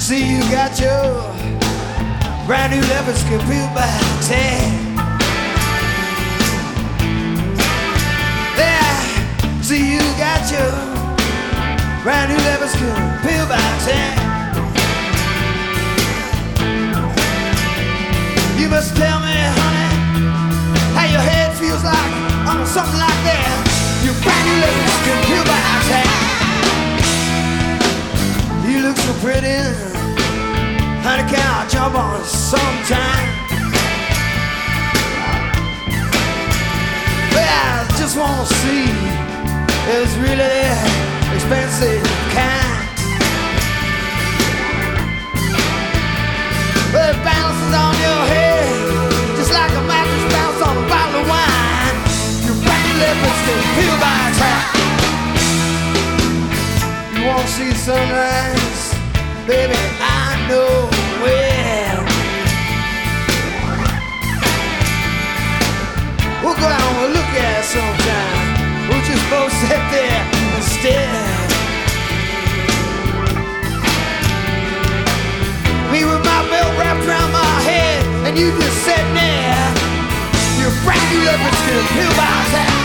See, you got your brand new leopard skin peeled back tan. Yeah, see, you got your brand new leopard skin peeled back tan. You must tell me, honey, how your head feels like on something like that. Your brand new leopard skin peeled back tan. You look so pretty. Honey, can I jump on sometime? But I just wanna see if it's really expensive kind. But it bounces on your head just like a mattress bounce on a bottle of wine. Your brand lips can feel by time. You wanna see sunrise? Baby, I know well. We'll go out and we'll look at it sometime. We'll just both sit there and stare. Me with my belt wrapped around my head, and you just sitting there. Your brand new leopard skin peel by time.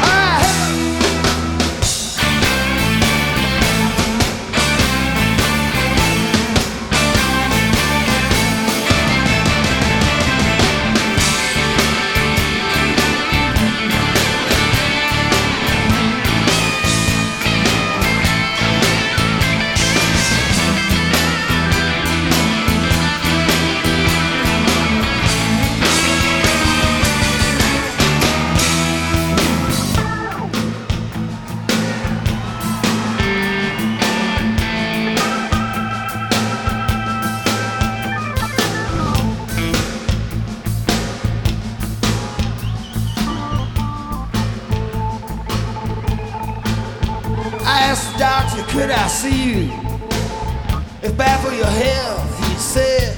I asked the doctor, could I see you? It's bad for your health, he said.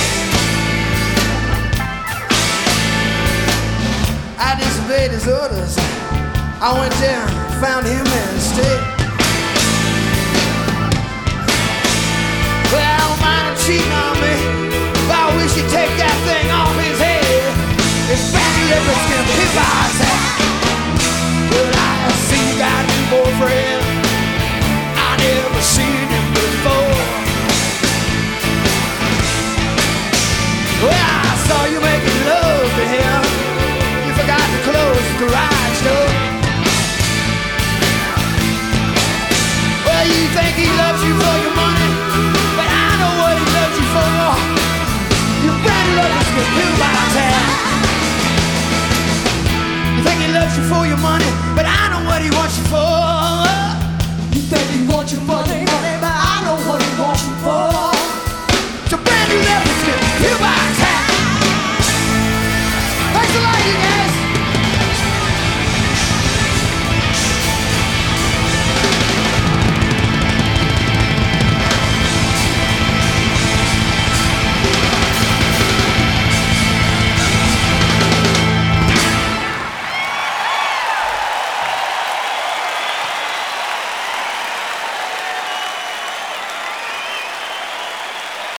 I disobeyed his orders. I went there and found him instead. Well, I don't mind him cheating on me, but I wish he'd take that thing off his head. His brand new leopard skin peel by his head. Well, I see you got a new boyfriend. Never seen him before. Well, I saw you making love to him. You forgot to close the garage door. Well, you think he loves you for your money, but I know what he loves you for. Your brand new leopard skin peel by time. You think he loves you for your money,